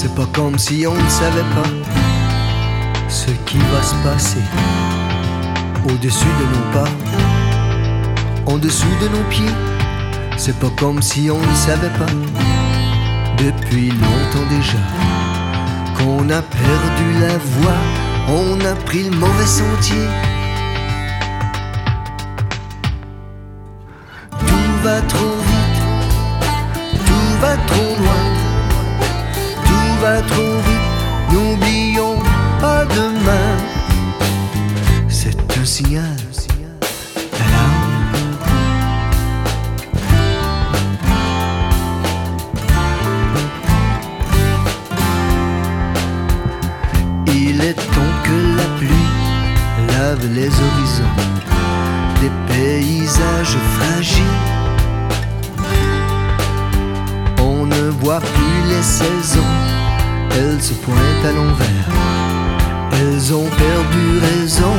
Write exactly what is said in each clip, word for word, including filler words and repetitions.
C'est pas comme si on ne savait pas ce qui va se passer au-dessus de nos pas, en dessous de nos pieds. C'est pas comme si on ne savait pas depuis longtemps déjà qu'on a perdu la voie, on a pris le mauvais sentier. Tout va trop vite, tout va trop loin, tout va trop vite, n'oublions pas demain. C'est un signal d'alarme. Il est temps que la pluie lave les horizons des paysages fragiles. On ne voit plus les saisons, elles se pointent à l'envers, elles ont perdu raison.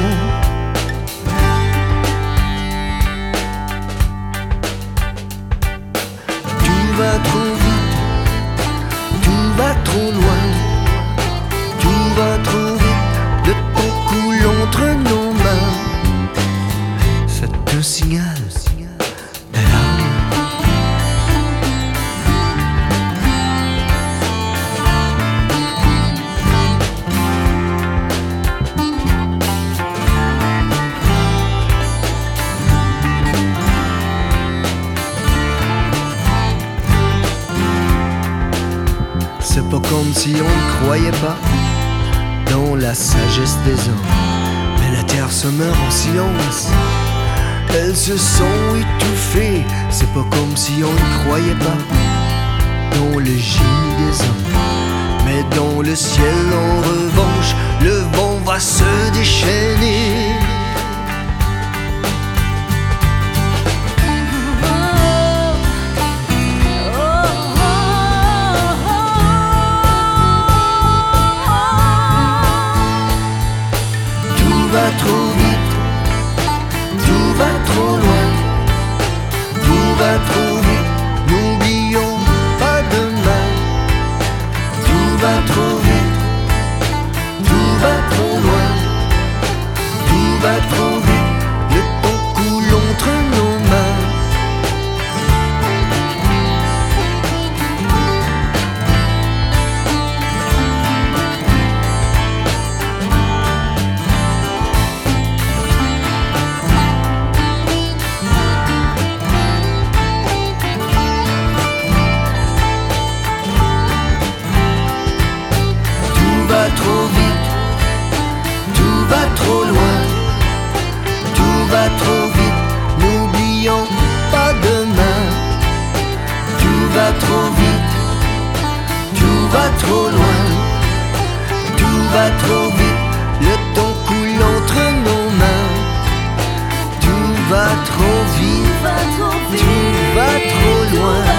Tout va trop vite, tout va trop loin, tout va trop vite, le temps coule entre nos mains. C'est un signal d'alarme. C'est pas comme si on ne croyait pas dans la sagesse des hommes, mais la terre se meurt en silence, elles se sont étouffées. C'est pas comme si on ne croyait pas dans le génie des hommes, mais dans le ciel en revanche, le vent va se déchaîner. Tout va trop vite, tout va trop loin, tout va trop vite, n'oublions pas demain. Tout va trop vite, tout va trop loin, tout va trop vite, le temps coule entre nos mains. Tout va trop vite, tout va trop loin, tout va trop vite, n'oublions pas demain. Tout va trop vite, tout va trop loin, tout va trop vite, le temps coule entre nos mains. Tout va trop vite, tout va trop loin.